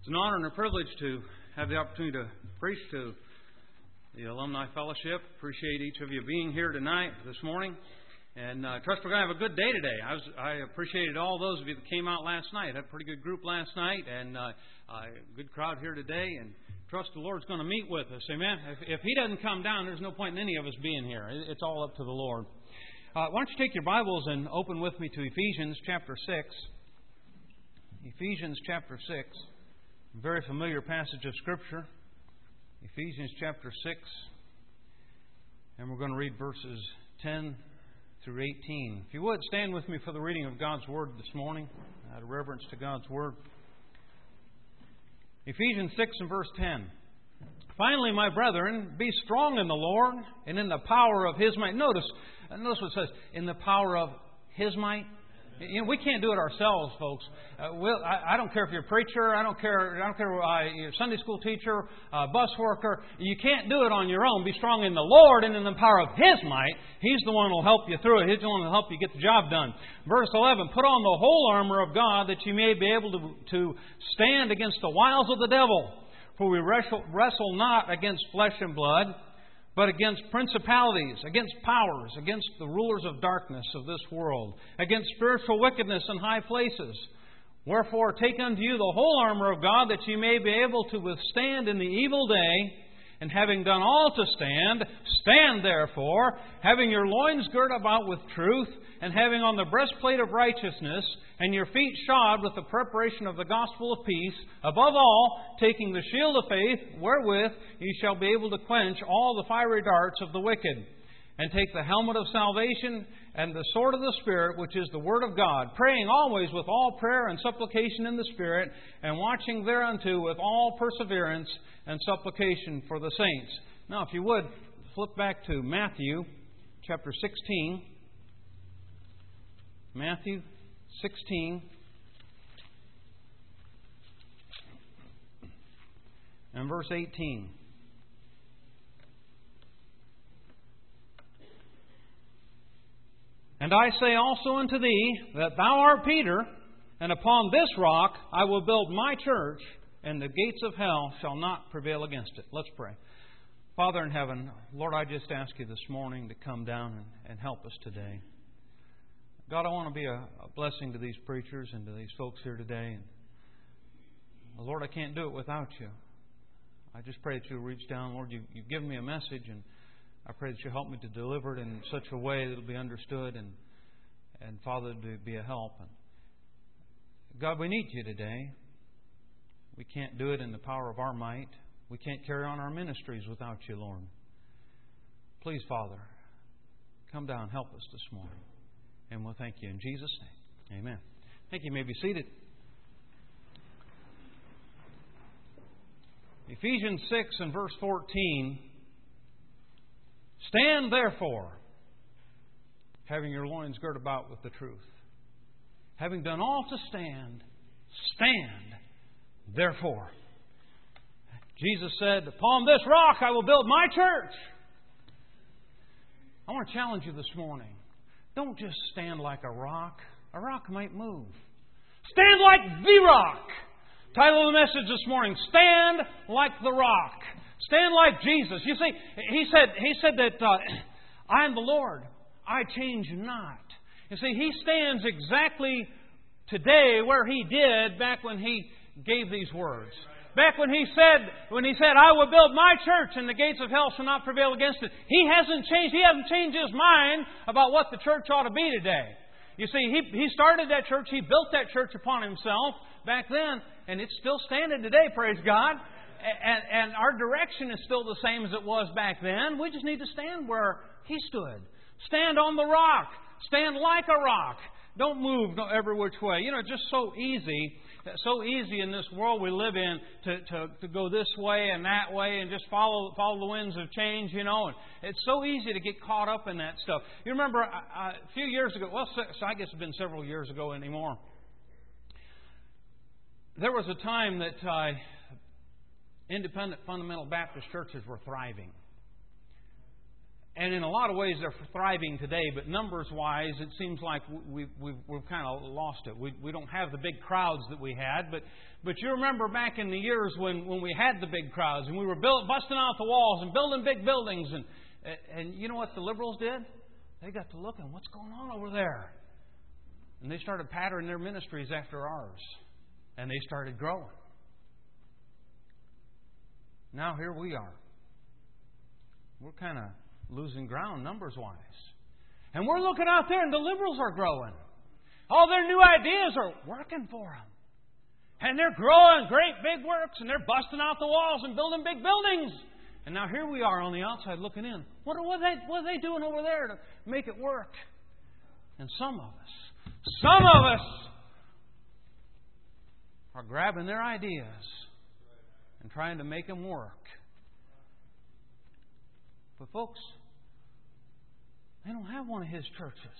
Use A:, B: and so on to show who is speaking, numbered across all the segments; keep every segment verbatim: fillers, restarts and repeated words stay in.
A: It's an honor and a privilege to have the opportunity to preach to the Alumni Fellowship. Appreciate each of you being here tonight, this morning. And I uh, trust we're going to have a good day today. I was I appreciated all those of you that came out last night. Had a pretty good group last night, and uh, a good crowd here today. And trust the Lord's going to meet with us. Amen. If, if He doesn't come down, there's no point in any of us being here. It's all up to the Lord. Uh, why don't you take your Bibles and open with me to Ephesians chapter six. Ephesians chapter six. A very familiar passage of Scripture. Ephesians chapter six. And we're going to read verses ten through eighteen. If you would, stand with me for the reading of God's Word this morning, out of reverence to God's Word. Ephesians six and verse ten. Finally, my brethren, be strong in the Lord and in the power of His might. Notice, notice what it says, in the power of His might. You know, we can't do it ourselves, folks. Uh, we'll, I, I don't care if you're a preacher. I don't care. I don't care. Uh, you're a Sunday school teacher, uh, bus worker. You can't do it on your own. Be strong in the Lord and in the power of His might. He's the one who will help you through it. He's the one who will help you get the job done. Verse eleven: Put on the whole armor of God, that you may be able to to stand against the wiles of the devil. For we wrestle, wrestle not against flesh and blood, but against principalities, against powers, against the rulers of darkness of this world, against spiritual wickedness in high places. Wherefore, take unto you the whole armor of God, that ye may be able to withstand in the evil day. And having done all to stand, stand therefore, having your loins girt about with truth, and having on the breastplate of righteousness, and your feet shod with the preparation of the gospel of peace, above all, taking the shield of faith, wherewith ye shall be able to quench all the fiery darts of the wicked. And take the helmet of salvation and the sword of the Spirit, which is the Word of God, praying always with all prayer and supplication in the Spirit, and watching thereunto with all perseverance and supplication for the saints. Now, if you would, flip back to Matthew chapter sixteen. Matthew sixteen. And verse eighteen. And I say also unto thee, that thou art Peter, and upon this rock I will build my church, and the gates of hell shall not prevail against it. Let's pray. Father in heaven, Lord, I just ask you this morning to come down and, and help us today. God, I want to be a, a blessing to these preachers and to these folks here today. And Lord, I can't do it without you. I just pray that you'll reach down. Lord, you, you've given me a message, and I pray that you help me to deliver it in such a way that it'll be understood, and, and Father, to be a help. And God, we need you today. We can't do it in the power of our might. We can't carry on our ministries without you, Lord. Please, Father, come down and help us this morning. And we'll thank you in Jesus' name. Amen. Thank you. You may be seated. Ephesians six and verse fourteen. Stand therefore, having your loins girt about with the truth. Having done all to stand, stand therefore. Jesus said, upon this rock I will build my church. I want to challenge you this morning. Don't just stand like a rock. A rock might move. Stand like the rock. Title of the message this morning, Stand Like the Rock. Stand like Jesus. You see, He said, he said that uh, I am the Lord. I change not. You see, He stands exactly today where He did back when He gave these words. Back when He said, when He said, I will build my church and the gates of hell shall not prevail against it. He hasn't changed. He hasn't changed His mind about what the church ought to be today. You see, He, he started that church. He built that church upon Himself back then. And it's still standing today, praise God. And, and our direction is still the same as it was back then. We just need to stand where He stood. Stand on the rock. Stand like a rock. Don't move every which way. You know, it's just so easy. So easy in this world we live in to, to, to go this way and that way and just follow follow the winds of change, you know. And it's so easy to get caught up in that stuff. You remember a, a few years ago, well, so I guess it's been several years ago anymore, there was a time that uh, independent fundamental Baptist churches were thriving. And in a lot of ways, they're thriving today. But numbers-wise, it seems like we've, we've, we've kind of lost it. We, we don't have the big crowds that we had. But but you remember back in the years when, when we had the big crowds and we were build, busting out the walls and building big buildings. And, and you know what the liberals did? They got to looking, what's going on over there? And they started patterning their ministries after ours. And they started growing. Now here we are. We're kind of losing ground numbers-wise. And we're looking out there and the liberals are growing. All their new ideas are working for them. And they're growing great big works and they're busting out the walls and building big buildings. And now here we are on the outside looking in. What are, what are, they, what are they doing over there to make it work? And some of us, some of us are grabbing their ideas and trying to make them work. But folks, they don't have one of His churches.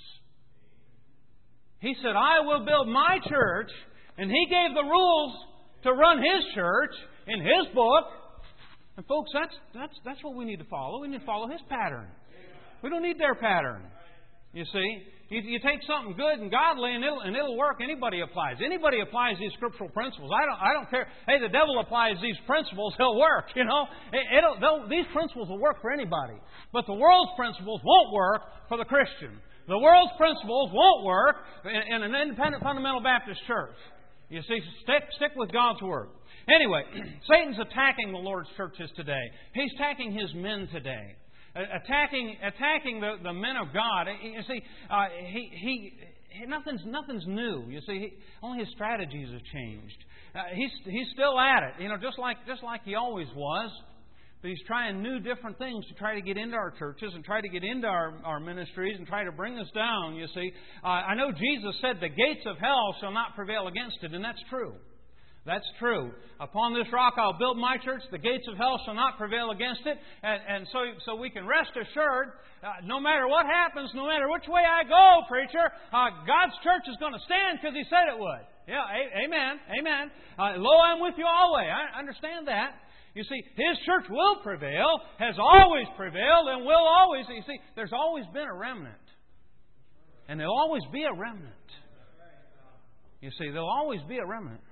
A: He said, I will build my church. And He gave the rules to run His church in His book. And folks, that's that's that's what we need to follow. We need to follow His pattern. We don't need their pattern. You see, you, you take something good and godly, and it'll and it'll work. Anybody applies. Anybody applies these scriptural principles. I don't. I don't care. Hey, the devil applies these principles. He'll work. You know, it, it'll. These principles will work for anybody. But the world's principles won't work for the Christian. The world's principles won't work in, in an independent fundamental Baptist church. You see, stick stick with God's Word. Anyway, Satan's attacking the Lord's churches today. He's attacking His men today. Attacking attacking the, the men of God. You see, uh, he, he, he nothing's nothing's new. You see, he, only his strategies have changed. Uh, he's he's still at it. You know, just like just like he always was. But he's trying new different things to try to get into our churches and try to get into our, our ministries and try to bring us down, you see. Uh, I know Jesus said the gates of hell shall not prevail against it, and that's true. That's true. Upon this rock I'll build my church. The gates of hell shall not prevail against it. And, and so, so we can rest assured, uh, no matter what happens, no matter which way I go, preacher, uh, God's church is going to stand because He said it would. Yeah, a- amen, amen. Uh, lo, I'm with you always. I understand that. You see, His church will prevail, has always prevailed, and will always. You see, there's always been a remnant. And there'll always be a remnant. You see, there'll always be a remnant.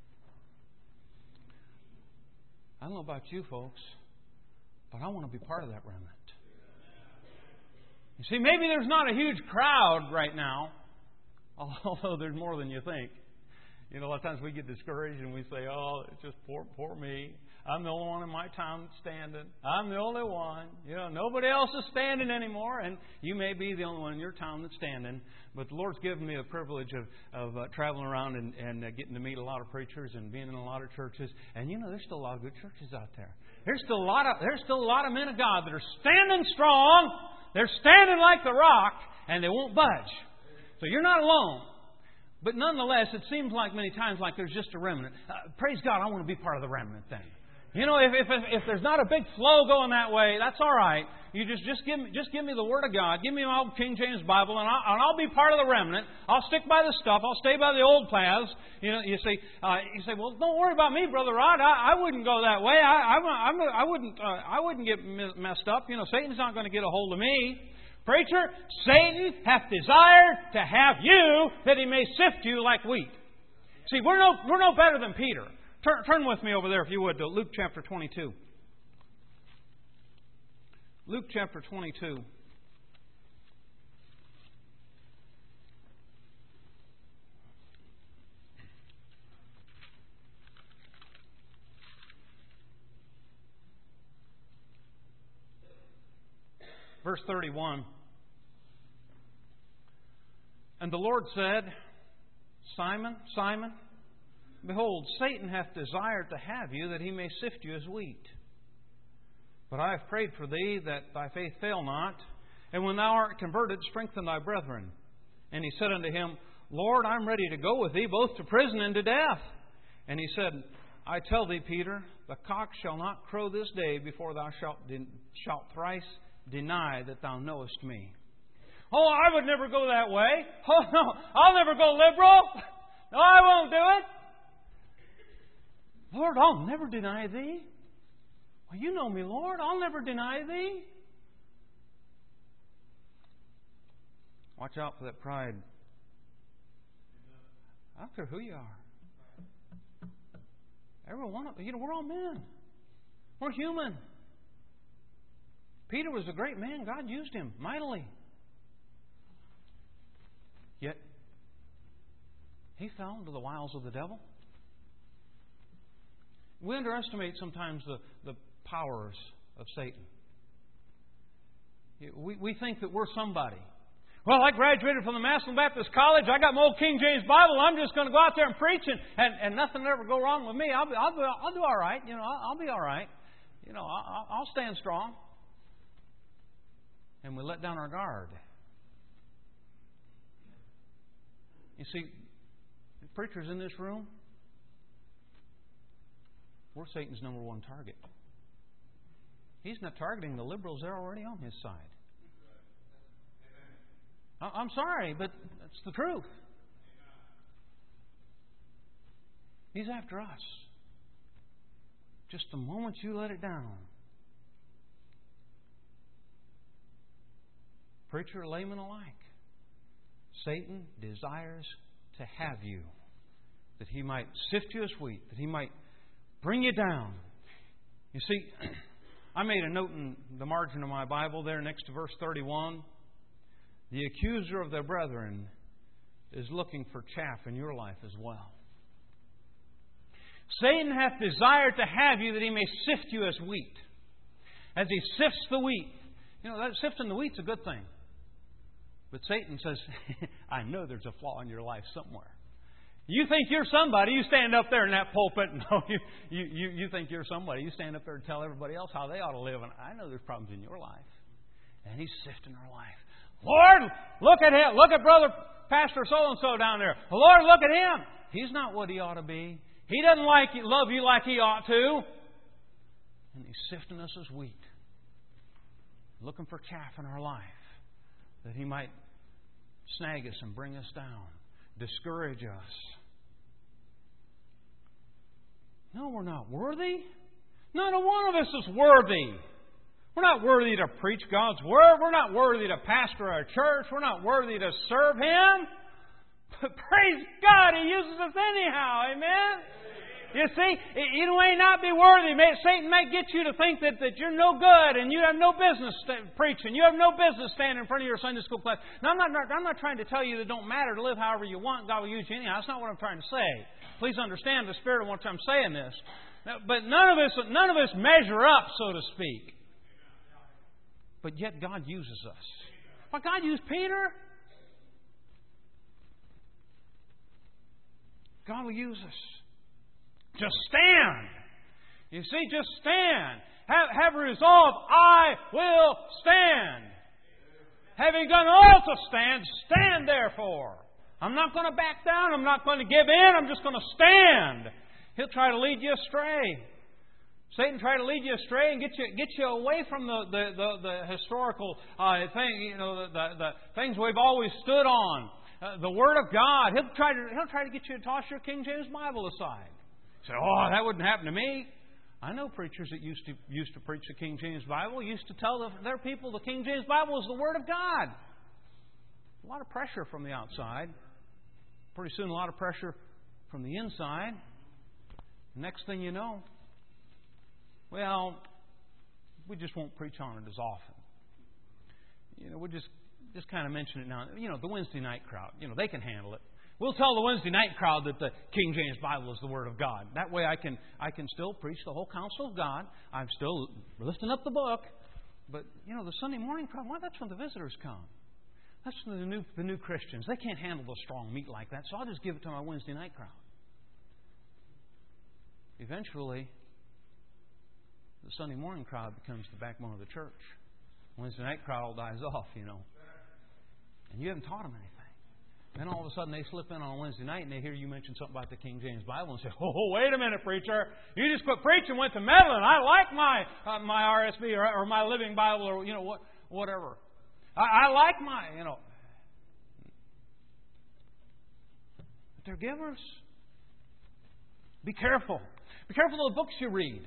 A: I don't know about you folks, but I want to be part of that remnant. You see, maybe there's not a huge crowd right now, although there's more than you think. You know, a lot of times we get discouraged and we say, oh, it's just poor, poor me. I'm the only one in my town that's standing. I'm the only one. You know, nobody else is standing anymore. And you may be the only one in your town that's standing. But the Lord's given me the privilege of, of uh, traveling around and, and uh, getting to meet a lot of preachers and being in a lot of churches. And you know, there's still a lot of good churches out there. There's still a lot of there's still a lot of men of God that are standing strong. They're standing like the rock, and they won't budge. So you're not alone. But nonetheless, it seems like many times like there's just a remnant. Uh, praise God, I want to be part of the remnant then. You know, if, if if there's not a big flow going that way, that's all right. You just just give me just give me the Word of God, give me my old King James Bible, and I'll, and I'll be part of the remnant. I'll stick by the stuff. I'll stay by the old paths. You know, you see, uh, you say, well, don't worry about me, Brother Rod. I, I wouldn't go that way. I I, I'm, I wouldn't uh, I wouldn't get messed up. You know, Satan's not going to get a hold of me. Preacher, Satan hath desired to have you that he may sift you like wheat. See, we're no we're no better than Peter. Turn, turn with me over there, if you would, to Luke chapter twenty-two. Luke chapter twenty-two. Verse thirty-one. And the Lord said, Simon, Simon, behold, Satan hath desired to have you, that he may sift you as wheat. But I have prayed for thee, that thy faith fail not. And when thou art converted, strengthen thy brethren. And he said unto him, Lord, I am ready to go with thee, both to prison and to death. And he said, I tell thee, Peter, the cock shall not crow this day before thou shalt, de- shalt thrice deny that thou knowest me. Oh, I would never go that way. Oh, no, I'll never go liberal. No, I won't do it. Lord, I'll never deny thee. Well, you know me, Lord. I'll never deny thee. Watch out for that pride. I don't care who you are. Every one of you know, we're all men. We're human. Peter was a great man. God used him mightily. Yet, he fell into the wiles of the devil. We underestimate sometimes the, the powers of Satan. We, we think that we're somebody. Well, I graduated from the Massillon Baptist College. I got my old King James Bible. I'm just going to go out there and preach, and, and, and nothing will ever go wrong with me. I'll, be, I'll, be, I'll do all right. You know, I'll, I'll be all right. You know, I'll, I'll stand strong. And we let down our guard. You see, preachers in this room, we're Satan's number one target. He's not targeting the liberals. They're already on his side. I'm sorry, but that's the truth. He's after us. Just the moment you let it down. Preacher, layman alike. Satan desires to have you, that he might sift you as wheat, that he might bring you down. You see, I made a note in the margin of my Bible there next to verse thirty-one. The accuser of their brethren is looking for chaff in your life as well. Satan hath desired to have you that he may sift you as wheat. As he sifts the wheat. You know, that sifting the wheat's a good thing. But Satan says, I know there's a flaw in your life somewhere. You think you're somebody. You stand up there in that pulpit. No, you, you, you, you think you're somebody. You stand up there and tell everybody else how they ought to live. And I know there's problems in your life. And he's sifting our life. Lord, look at him. Look at Brother Pastor so-and-so down there. Lord, look at him. He's not what he ought to be. He doesn't like you, love you like he ought to. And he's sifting us as wheat. Looking for chaff in our life. That he might snag us and bring us down. Discourage us. No, we're not worthy. None of one of us is worthy. We're not worthy to preach God's Word. We're not worthy to pastor our church. We're not worthy to serve Him. But praise God, He uses us anyhow. Amen? You see, you may not be worthy. Satan may get you to think that, that you're no good and you have no business preaching. You have no business standing in front of your Sunday school class. Now, I'm not, I'm not trying to tell you that it don't matter to live however you want. God will use you anyhow. That's not what I'm trying to say. Please understand the spirit of what I'm saying this. But none of us, none of us measure up, so to speak. But yet God uses us. Well, God used Peter. God will use us. Just stand. You see, just stand. Have, have resolve, I will stand. Having done all to stand, stand therefore. I'm not going to back down. I'm not going to give in. I'm just going to stand. He'll try to lead you astray. Satan try to lead you astray and get you get you away from the the, the, the historical uh, thing, you know, the, the, the things we've always stood on. Uh, the Word of God. He'll try to he'll try to get you to toss your King James Bible aside. Say, oh, that wouldn't happen to me. I know preachers that used to used to preach the King James Bible, used to tell the, their people the King James Bible is the Word of God. A lot of pressure from the outside. Pretty soon a lot of pressure from the inside. Next thing you know, well, we just won't preach on it as often. You know, we just just kind of mention it now. You know, the Wednesday night crowd, you know, they can handle it. We'll tell the Wednesday night crowd that the King James Bible is the Word of God. That way I can I can still preach the whole counsel of God. I'm still lifting up the book. But, you know, the Sunday morning crowd, well, that's when the visitors come. That's when the new, the new Christians. They can't handle the strong meat like that, so I'll just give it to my Wednesday night crowd. Eventually, the Sunday morning crowd becomes the backbone of the church. Wednesday night crowd all dies off, you know. And you haven't taught them anything. Then all of a sudden they slip in on Wednesday night and they hear you mention something about the King James Bible and say, oh, wait a minute, preacher. You just quit preaching and went to meddling. I like my uh, my R S V or, or my Living Bible or, you know, what, whatever. I, I like my, you know. But they're givers. Be careful. Be careful of the books you read.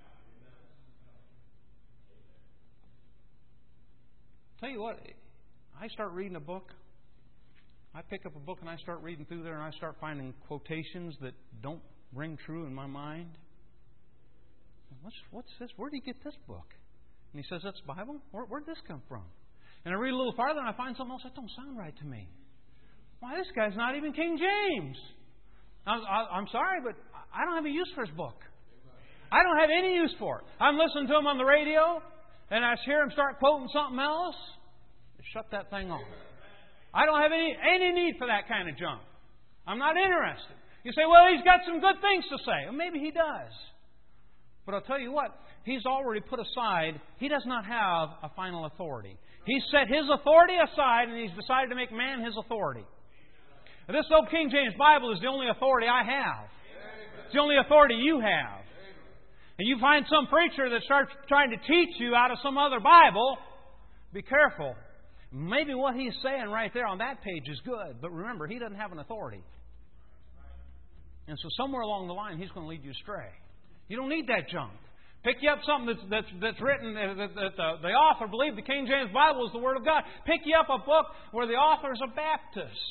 A: Tell you what, I start reading a book, I pick up a book and I start reading through there and I start finding quotations that don't ring true in my mind. What's, what's this? Where did he get this book? And he says, that's the Bible? Where, where'd this come from? And I read a little farther and I find something else that don't sound right to me. Why, this guy's not even King James. I, I, I'm sorry, but I don't have a use for his book. I don't have any use for it. I'm listening to him on the radio, and I hear him start quoting something else. Shut that thing off. I don't have any, any need for that kind of junk. I'm not interested. You say, well, he's got some good things to say. Well, maybe he does. But I'll tell you what, he's already put aside, he does not have a final authority. He's set his authority aside, and he's decided to make man his authority. This old King James Bible is the only authority I have. It's the only authority you have. And you find some preacher that starts trying to teach you out of some other Bible, be careful. Maybe what he's saying right there on that page is good, but remember, he doesn't have an authority. And so somewhere along the line, he's going to lead you astray. You don't need that junk. Pick you up something that's, that's, that's written, that, that the, the author believed the King James Bible is the Word of God. Pick you up a book where the author is a Baptist.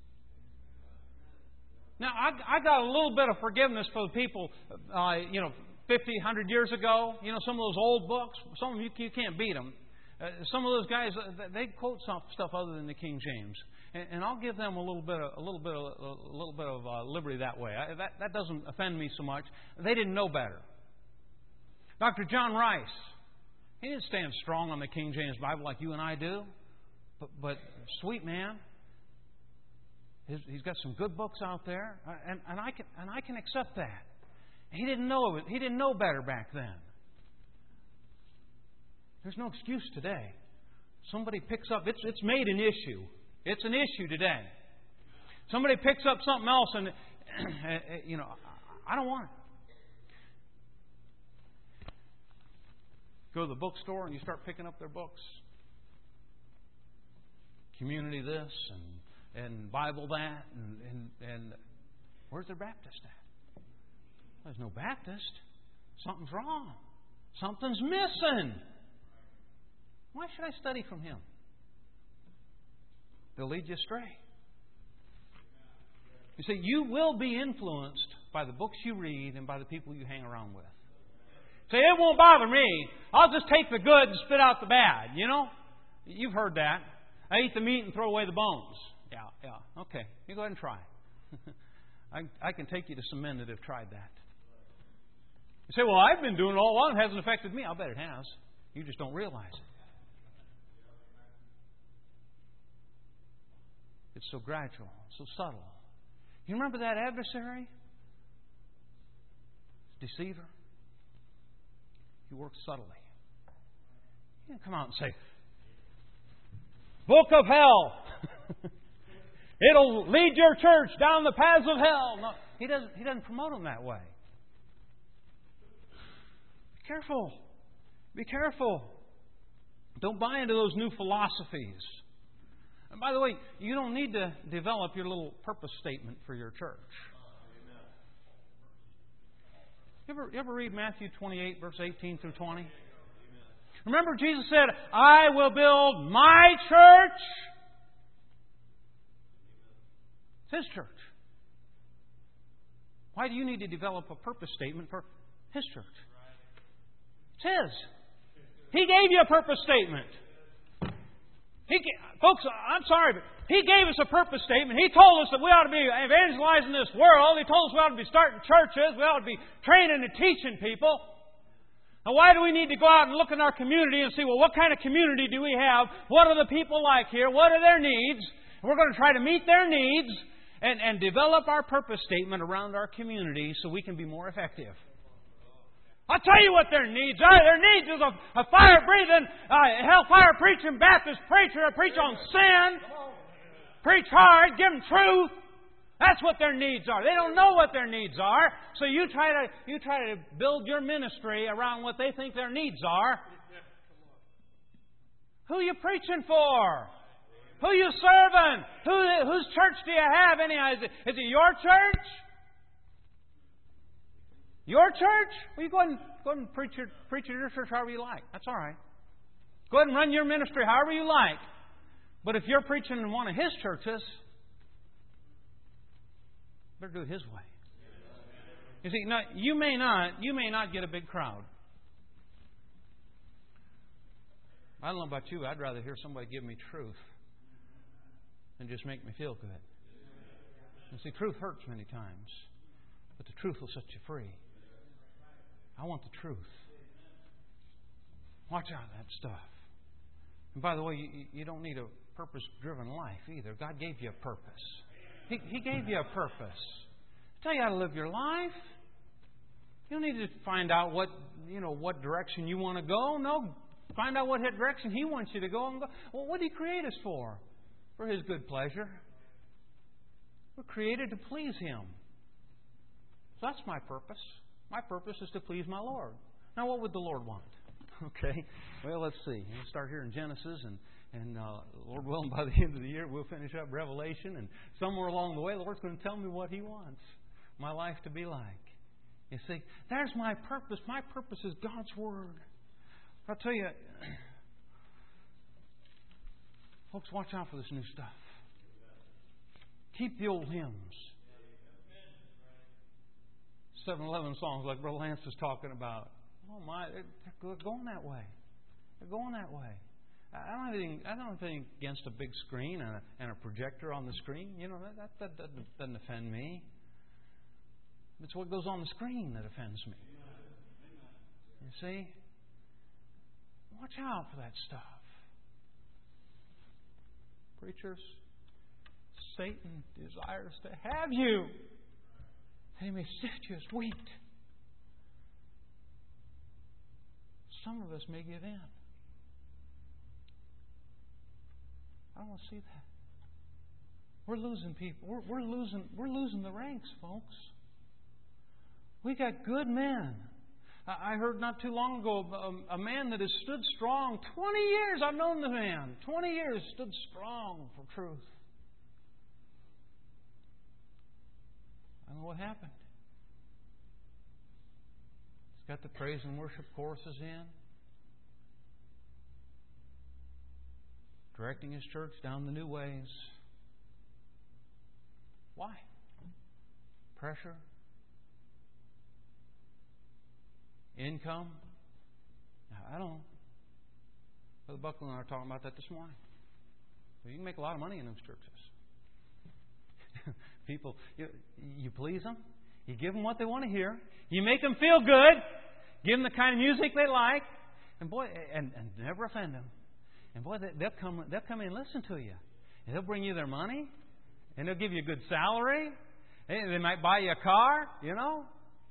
A: Now, I, I got a little bit of forgiveness for the people, uh, you know, fifty, one hundred years ago. You know, some of those old books, some of you, you can't beat them. Uh, some of those guys, they quote some stuff other than the King James. And, and I'll give them a little bit of, a little bit of, a little bit of uh, liberty that way. I, that, that doesn't offend me so much. They didn't know better. Doctor John Rice, he didn't stand strong on the King James Bible like you and I do. But, but sweet man, his, he's got some good books out there, and, and I can and I can accept that. He didn't know it. He didn't know better back then. There's no excuse today. Somebody picks up. It's it's made an issue. It's an issue today. Somebody picks up something else, and you know, I don't want it. Go to the bookstore and you start picking up their books. Community this and, and Bible that. And, and, and where's their Baptist at? There's no Baptist. Something's wrong. Something's missing. Why should I study from him? They'll lead you astray. You see, you will be influenced by the books you read and by the people you hang around with. Say, it won't bother me. I'll just take the good and spit out the bad. You know? You've heard that. I eat the meat and throw away the bones. Yeah, yeah. Okay. You go ahead and try. I, I can take you to some men that have tried that. You say, well, I've been doing it all along. It hasn't affected me. I'll bet it has. You just don't realize it. It's so gradual, so subtle. You remember that adversary? Deceiver. He works subtly. He didn't come out and say, Book of Hell. It'll lead your church down the paths of hell. No, he doesn't, he doesn't promote them that way. Be careful. Be careful. Don't buy into those new philosophies. And by the way, you don't need to develop your little purpose statement for your church. You ever, you ever read Matthew twenty-eight, verse eighteen through twenty? Remember, Jesus said, I will build my church. It's His church. Why do you need to develop a purpose statement for His church? It's His. He gave you a purpose statement. He, folks, I'm sorry, but He gave us a purpose statement. He told us that we ought to be evangelizing this world. He told us we ought to be starting churches. We ought to be training and teaching people. Now, why do we need to go out and look in our community and see, well, what kind of community do we have? What are the people like here? What are their needs? And we're going to try to meet their needs and, and develop our purpose statement around our community so we can be more effective. I'll tell you what their needs are. Their needs is a, a fire-breathing, uh, hellfire-preaching Baptist preacher to preach on sin. Preach hard, give them truth. That's what their needs are. They don't know what their needs are. So you try to you try to build your ministry around what they think their needs are. Who are you preaching for? Who are you serving? Who, whose church do you have anyhow? Is it, is it your church? Your church? Well, you go ahead and, go ahead and preach, your, preach your church however you like. That's all right. Go ahead and run your ministry however you like. But if you're preaching in one of His churches, better do it His way. You see, now, you may not, you may not get a big crowd. I don't know about you. I'd rather hear somebody give me truth than just make me feel good. And see, truth hurts many times, but the truth will set you free. I want the truth. Watch out for that stuff. And by the way, you, you don't need a purpose-driven life either. God gave you a purpose. He, he gave you a purpose. Tell you how to live your life. You don't need to find out what you know what direction you want to go. No, find out what direction He wants you to go and go. Well, what did He create us for? For His good pleasure. We're created to please Him. So that's my purpose. My purpose is to please my Lord. Now, what would the Lord want? Okay. Well, let's see. We'll start here in Genesis, and and uh, Lord willing, by the end of the year, we'll finish up Revelation, and somewhere along the way, the Lord's going to tell me what He wants my life to be like. You see, there's my purpose. My purpose is God's Word. I'll tell you, folks, watch out for this new stuff. Keep the old hymns. seven eleven songs like Brother Lance was talking about. Oh my, they're going that way. They're going that way. I don't have anything, I don't have anything against a big screen and a, and a projector on the screen. You know, that, that, that doesn't offend me. It's what goes on the screen that offends me. You see? Watch out for that stuff. Preachers, Satan desires to have you, that he may sift you as wheat. Some of us may give in. I don't want to see that. We're losing people. We're, we're losing. We're losing the ranks, folks. We got good men. I heard not too long ago a, a man that has stood strong. Twenty years I've known the man. Twenty years stood strong for truth. I don't know what happened. He's got the praise and worship choruses in. Directing his church down the new ways. Why? Pressure? Income? I don't know. Brother Buckland and I were talking about that this morning. You can make a lot of money in those churches. People, you, you please them. You give them what they want to hear. You make them feel good. Give them the kind of music they like. And boy, and, and never offend them. And boy, they'll come, they'll come in and listen to you. And they'll bring you their money. And they'll give you a good salary. They might buy you a car, you know.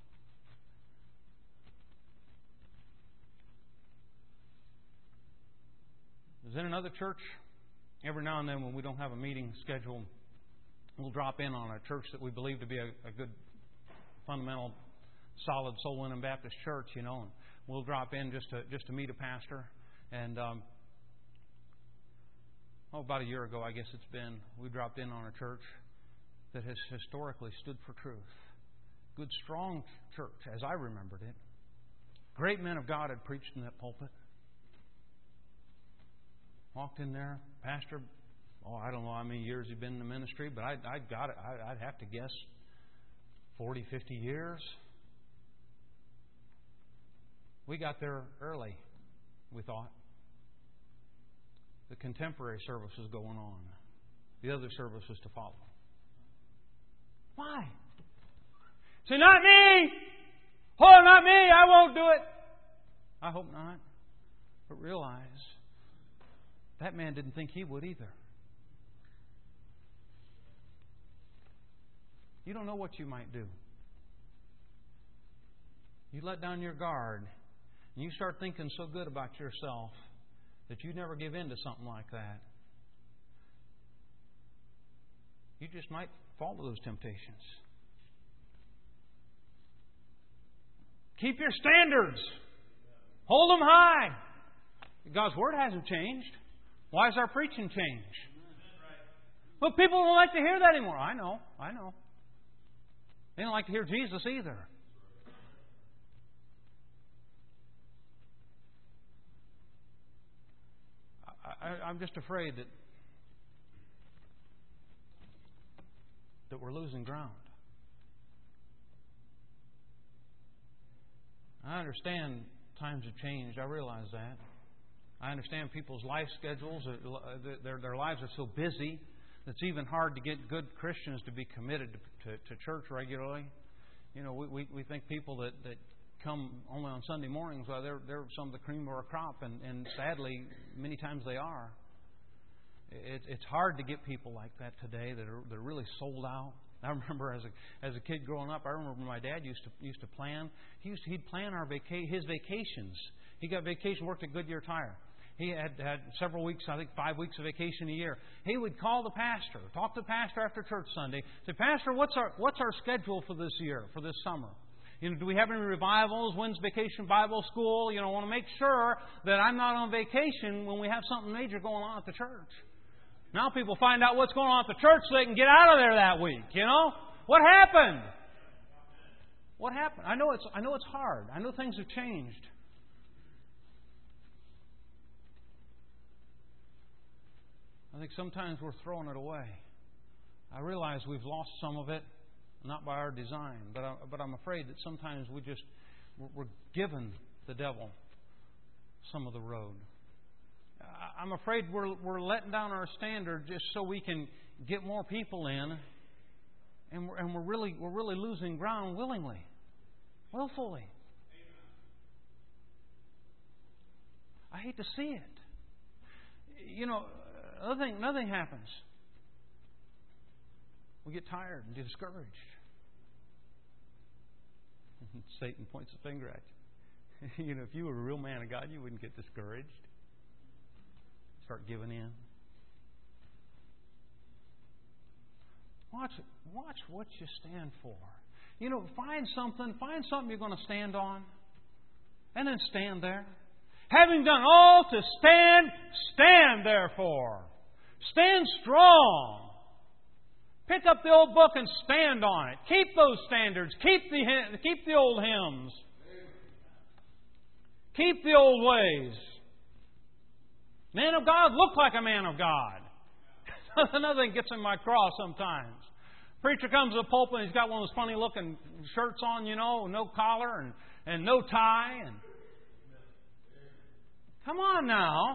A: I was in another church. Every now and then when we don't have a meeting scheduled, we'll drop in on a church that we believe to be a, a good, fundamental, solid, soul-winning Baptist church, you know. And we'll drop in just to just to meet a pastor. And um, oh, about a year ago, I guess it's been, we dropped in on a church that has historically stood for truth. Good, strong church, as I remembered it. Great men of God had preached in that pulpit. Walked in there, pastor, oh, I don't know how many years he'd been in the ministry, but I, I got it. I, I'd have to guess forty, fifty years. We got there early, we thought. The contemporary service was going on. The other service was to follow. Why? Say, not me! Oh, not me! I won't do it! I hope not. But realize, that man didn't think he would either. You don't know what you might do. You let down your guard, and you start thinking so good about yourself that you never give in to something like that. You just might fall to those temptations. Keep your standards. Hold them high. God's Word hasn't changed. Why has our preaching changed? Well, people don't like to hear that anymore. I know. I know. They don't like to hear Jesus either. I, I'm just afraid that that we're losing ground. I understand times have changed. I realize that. I understand people's life schedules, their, their lives are so busy that it's even hard to get good Christians to be committed to, to, to church regularly. You know, we, we, we think people that, that come only on Sunday mornings, well, they're, they're some of the cream of our crop, and, and sadly, many times they are. It, it's hard to get people like that today that are, that are really sold out. I remember as a as a kid growing up, I remember my dad used to used to plan. He used to, he'd plan our vaca- his vacations. He got vacation, worked at Goodyear Tire. He had had several weeks, I think five weeks of vacation a year. He would call the pastor, talk to the pastor after church Sunday. Say, Pastor, what's our what's our schedule for this year, for this summer? You know, do we have any revivals? When's Vacation Bible School? You know, I want to make sure that I'm not on vacation when we have something major going on at the church. Now people find out what's going on at the church so they can get out of there that week. You know, what happened? What happened? I know it's I know it's hard. I know things have changed. I think sometimes we're throwing it away. I realize we've lost some of it, not by our design, but I, but I'm afraid that sometimes we just we're giving the devil some of the road. I'm afraid we're we're letting down our standard just so we can get more people in, and we're, and we're really we're really losing ground willingly, willfully. I hate to see it. You know, nothing nothing happens. We get tired and discouraged. Satan points a finger at you. You know, if you were a real man of God, you wouldn't get discouraged. Start giving in. Watch, watch what you stand for. You know, find something, find something you're going to stand on, and then stand there. Having done all to stand, stand therefore. Stand strong. Pick up the old book and stand on it. Keep those standards. Keep the keep the old hymns. Keep the old ways. Man of God, look like a man of God. Another thing gets in my craw sometimes. Preacher comes to the pulpit and he's got one of those funny looking shirts on, you know, no collar and, and no tie. And come on now.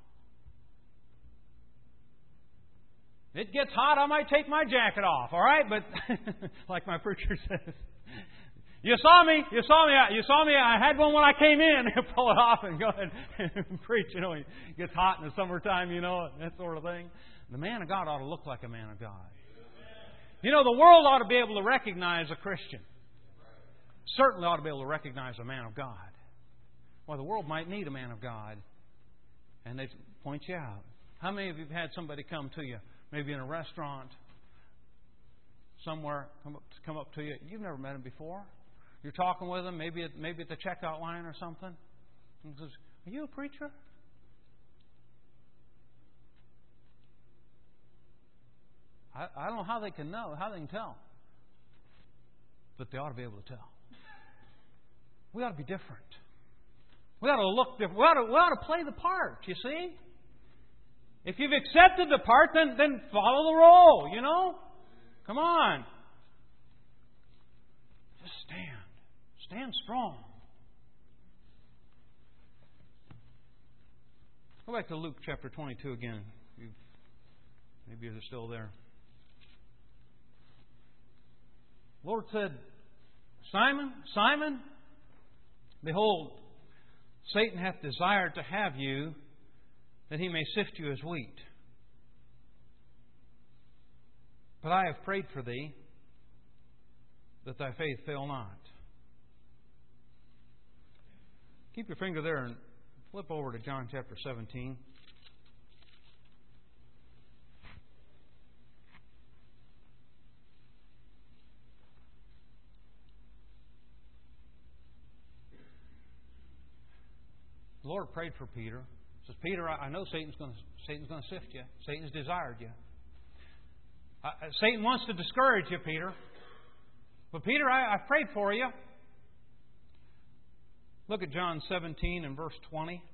A: It gets hot, I might take my jacket off, all right? But like my preacher says, you saw me, you saw me, you saw me, I had one when I came in. Pull it off and go ahead and preach. You know, it gets hot in the summertime, you know, that sort of thing. The man of God ought to look like a man of God. You know, the world ought to be able to recognize a Christian. Certainly ought to be able to recognize a man of God. Well, the world might need a man of God. And they point you out. How many of you have had somebody come to you, maybe in a restaurant, somewhere, come up, come up to you? You've never met him before. You're talking with him, maybe at, maybe at the checkout line or something. And he says, "Are you a preacher?" I, I don't know how they can know, how they can tell. But they ought to be able to tell. We ought to be different. We ought to look different. We ought to, we ought to play the part, you see? If you've accepted the part, then, then follow the role, you know? Come on. Just stand. Stand strong. Go back to Luke chapter twenty-two again. You've, maybe you're still there. The Lord said, Simon, Simon, behold, Satan hath desired to have you, that he may sift you as wheat. But I have prayed for thee, that thy faith fail not. Keep your finger there and flip over to John chapter seventeen. The Lord prayed for Peter. He says, Peter, I know Satan's going to Satan's going to sift you. Satan's desired you. Uh, Satan wants to discourage you, Peter. But Peter, I, I prayed for you. Look at John seventeen and verse twenty.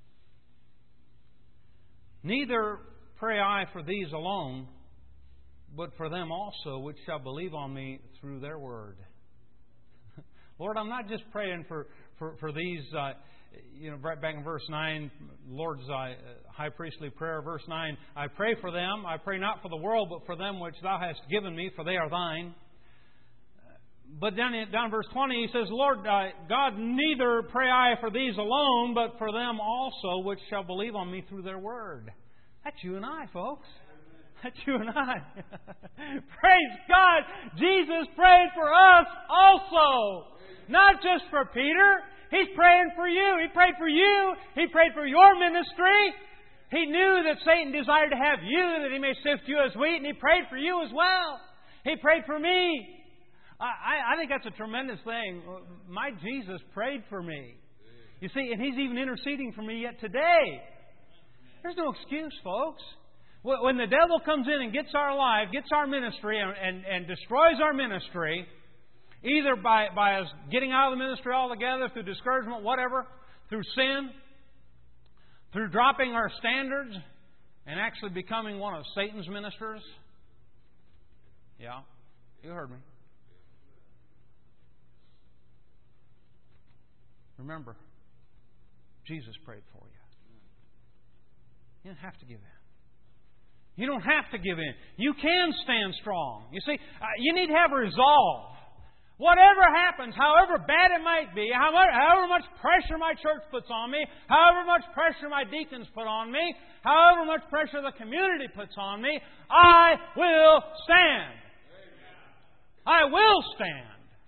A: Neither pray I for these alone, but for them also which shall believe on me through their word. Lord, I'm not just praying for, for, for these, uh, you know, right back in verse nine, Lord's uh, high priestly prayer, verse nine, I pray for them. I pray not for the world, but for them which Thou hast given me, for they are Thine. But down in, down in verse twenty, he says, Lord, uh, God, neither pray I for these alone, but for them also which shall believe on me through their word. That's you and I, folks. That's you and I. Praise God. Jesus prayed for us also. Not just for Peter. He's praying for you. He prayed for you. He prayed for your ministry. He knew that Satan desired to have you, that he may sift you as wheat, and He prayed for you as well. He prayed for me. I, I think that's a tremendous thing. My Jesus prayed for me. You see, and He's even interceding for me yet today. There's no excuse, folks. When the devil comes in and gets our life, gets our ministry, and, and, and destroys our ministry, either by, by us getting out of the ministry altogether, through discouragement, whatever, through sin, through dropping our standards, and actually becoming one of Satan's ministers. Yeah, you heard me. Remember, Jesus prayed for you. You don't have to give in. You don't have to give in. You can stand strong. You see, uh, you need to have resolve. Whatever happens, however bad it might be, however, however much pressure my church puts on me, however much pressure my deacons put on me, however much pressure the community puts on me, I will stand. I will stand.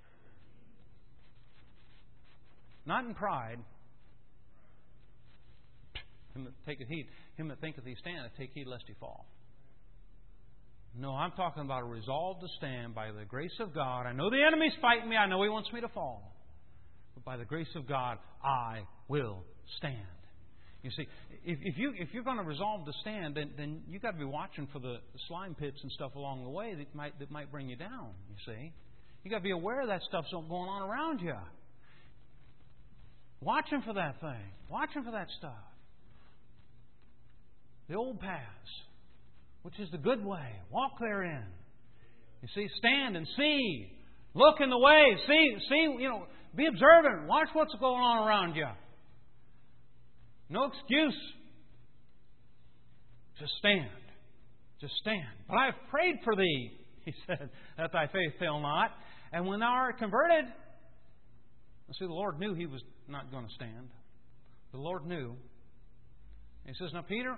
A: Not in pride. Him that taketh heed, him that thinketh he standeth, take heed lest he fall. No, I'm talking about a resolve to stand by the grace of God. I know the enemy's fighting me. I know he wants me to fall. But by the grace of God, I will stand. You see, if, if you if you're going to resolve to stand, then then you've got to be watching for the slime pits and stuff along the way that might that might bring you down. You see, you got to be aware of that stuff's going on around you. Watching for that thing. Watching for that stuff. The old paths, which is the good way. Walk therein. You see, stand and see. Look in the way. See, see, you know, be observant. Watch what's going on around you. No excuse. Just stand. Just stand. But I have prayed for thee, he said, that thy faith fail not. And when thou art converted, see, the Lord knew he was not going to stand. The Lord knew. He says, now, Peter,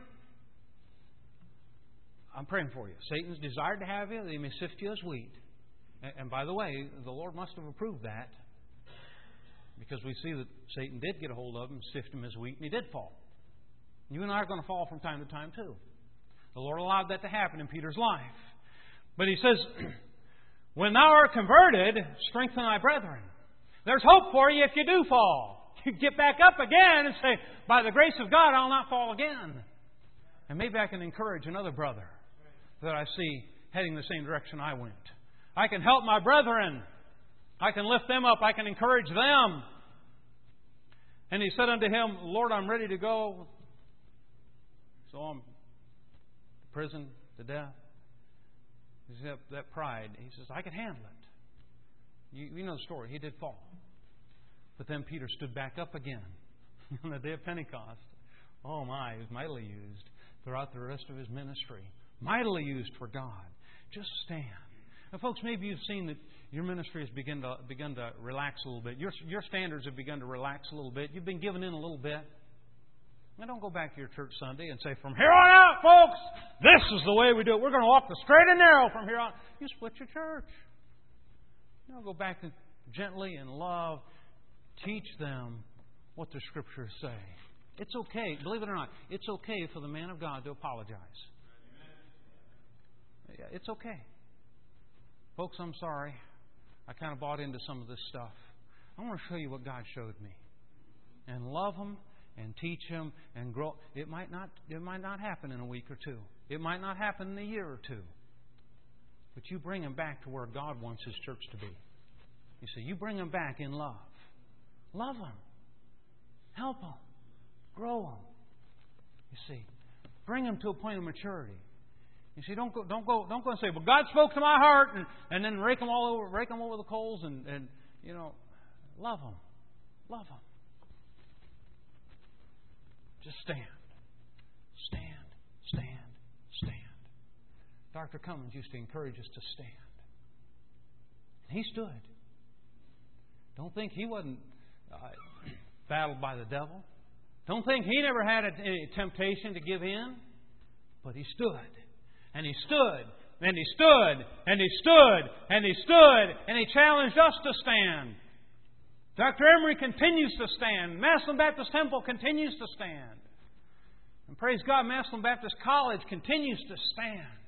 A: I'm praying for you. Satan's desired to have you, that he may sift you as wheat. And by the way, the Lord must have approved that, because we see that Satan did get a hold of him, sift him as wheat, and he did fall. You and I are going to fall from time to time too. The Lord allowed that to happen in Peter's life. But he says, when thou art converted, strengthen thy brethren. There's hope for you if you do fall. You get back up again and say, by the grace of God, I'll not fall again. And maybe I can encourage another brother that I see heading the same direction I went. I can help my brethren. I can lift them up. I can encourage them. And he said unto him, Lord, I'm ready to go. So I'm to prison, to death. He said, that pride. He says, I can handle it. You, you know the story. He did fall. But then Peter stood back up again on the day of Pentecost. Oh my, he was mightily used throughout the rest of his ministry. Mightily used for God. Just stand. Now, folks, maybe you've seen that your ministry has begun to begun to relax a little bit. Your your standards have begun to relax a little bit. You've been giving in a little bit. Now, don't go back to your church Sunday and say, from here on out, folks, this is the way we do it. We're going to walk the straight and narrow from here on. You split your church. No, go back and gently in love teach them what the Scriptures say. It's okay, believe it or not, it's okay for the man of God to apologize. Yeah, it's okay. Folks, I'm sorry. I kind of bought into some of this stuff. I want to show you what God showed me. And love them and teach them and grow. It might not, it might not happen in a week or two. It might not happen in a year or two. But you bring them back to where God wants His church to be. You see, you bring them back in love. Love them. Help them. Grow them. You see, bring them to a point of maturity. You see, don't go, don't go, don't go and say, "Well, God spoke to my heart," and, and then rake them all over, rake them over the coals, and, and you know, love them, love them. Just stand, stand, stand, stand. Doctor Cummins used to encourage us to stand, and he stood. Don't think he wasn't uh, battled by the devil. Don't think he never had a, a temptation to give in, but he stood. And he stood, and he stood, and he stood, and he stood, and he challenged us to stand. Doctor Emery continues to stand. Massillon Baptist Temple continues to stand. And praise God, Massillon Baptist College continues to stand.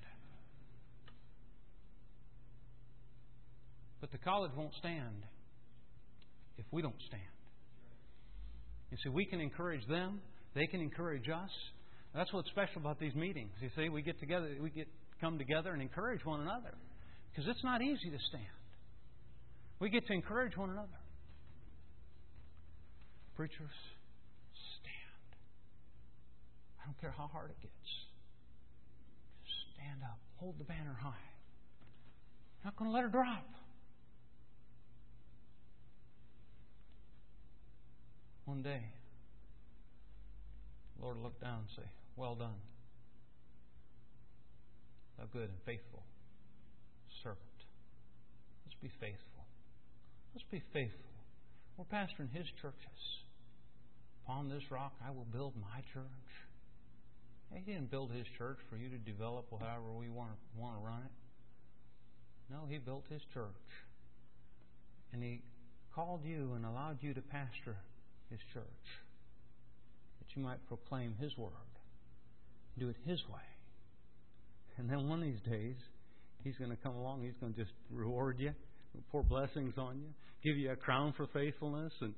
A: But the college won't stand if we don't stand. You see, we can encourage them. They can encourage us. That's what's special about these meetings. You see, we get together, we get come together and encourage one another. Because it's not easy to stand. We get to encourage one another. Preachers, stand. I don't care how hard it gets. Just stand up. Hold the banner high. Not going to let her drop. One day, the Lord will look down and say, "Well done, thou good and faithful servant." Let's be faithful. Let's be faithful. We're pastoring His churches. Upon this rock I will build my church. He didn't build His church for you to develop however we want to, want to run it. No, He built His church. And He called you and allowed you to pastor His church, that you might proclaim His word, do it His way. And then one of these days, He's going to come along, He's going to just reward you, pour blessings on you, give you a crown for faithfulness. And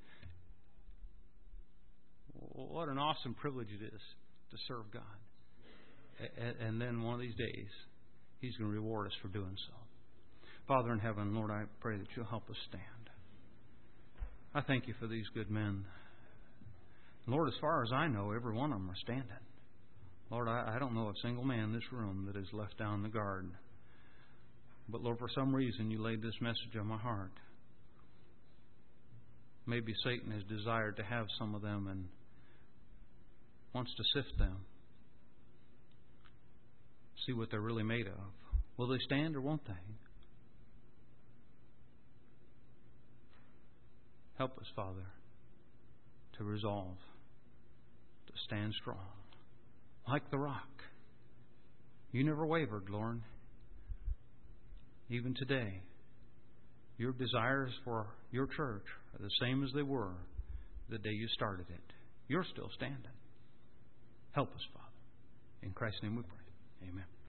A: what an awesome privilege it is to serve God. And then one of these days, He's going to reward us for doing so. Father in heaven, Lord, I pray that You'll help us stand. I thank You for these good men. Lord, as far as I know, every one of them are standing. Lord, I, I don't know a single man in this room that has left down the guard. But Lord, for some reason You laid this message on my heart. Maybe Satan has desired to have some of them and wants to sift them. See what they're really made of. Will they stand or won't they? Help us, Father, to resolve to stand strong. Like the rock. You never wavered, Lord. Even today, Your desires for Your church are the same as they were the day You started it. You're still standing. Help us, Father. In Christ's name we pray. Amen.